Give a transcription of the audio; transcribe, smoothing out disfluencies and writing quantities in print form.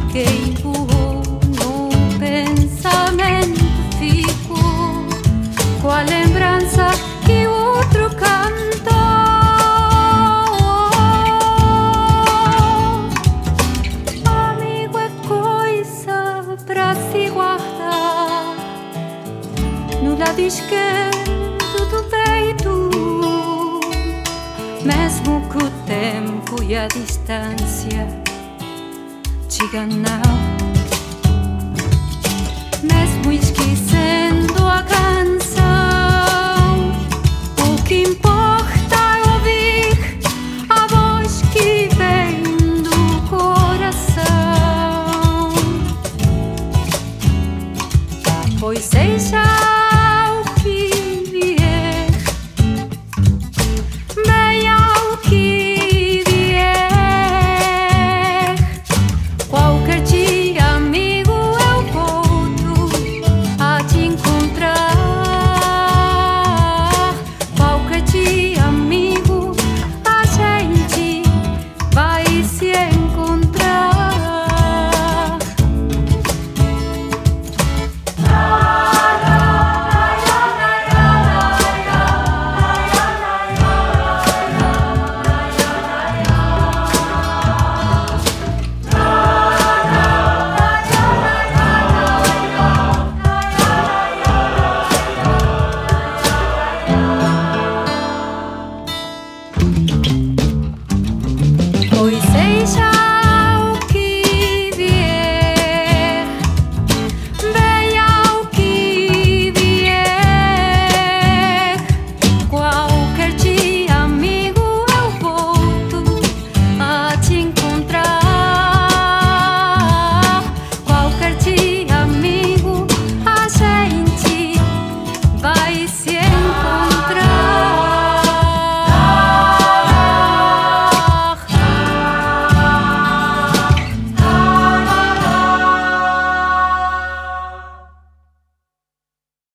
que empurrou no pensamento ficou com a lembrança que o outro cantou. Amigo é coisa pra se guardar no lado esquerdo do peito, mesmo que o tempo e a distância te enganam. Mesmo esquecendo a canção, o que importa é ouvir a voz que vem do coração. Pois seja